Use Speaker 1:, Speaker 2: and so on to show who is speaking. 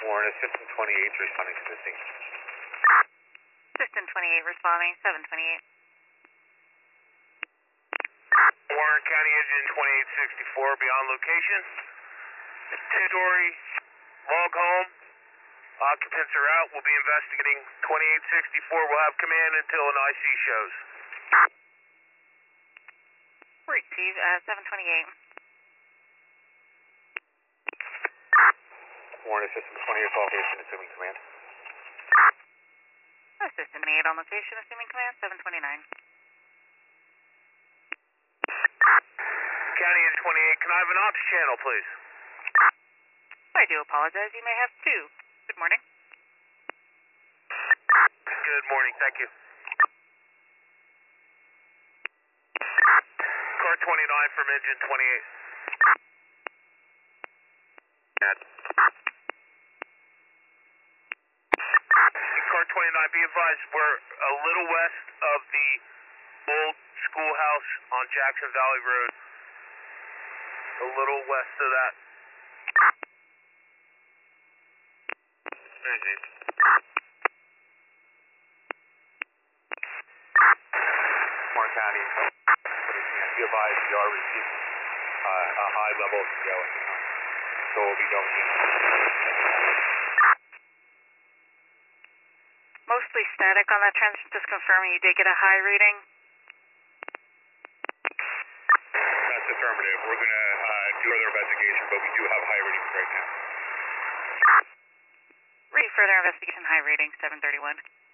Speaker 1: Warren, Assistant 28 responding to the scene.
Speaker 2: Assistant 28 responding, 728.
Speaker 3: Warren County Engine 2864, beyond location. Two-story log home. Occupants are out. We'll be investigating 2864. We'll have command until an IC shows.
Speaker 2: Receive 728.
Speaker 1: Warren, Assistant 28 location, assuming command.
Speaker 2: Assistant 28 on location, assuming command, 729.
Speaker 3: County Engine 28, can I have an ops channel, please?
Speaker 2: I do apologize. You may have two. Good morning.
Speaker 3: Good morning, thank you. Car 29 from Engine 28. Car 29, be advised, we're a little west of the old schoolhouse on Jackson Valley Road. A little west of that. Very good.
Speaker 1: Warren County, be advised we are receiving a high level of CO at the time. So we'll be going in.
Speaker 2: Mostly static on that transmission, just confirming you did get a high reading.
Speaker 1: That's affirmative. We're going to do further investigation, but we do have high readings right now.
Speaker 2: Further investigation, high reading, 731.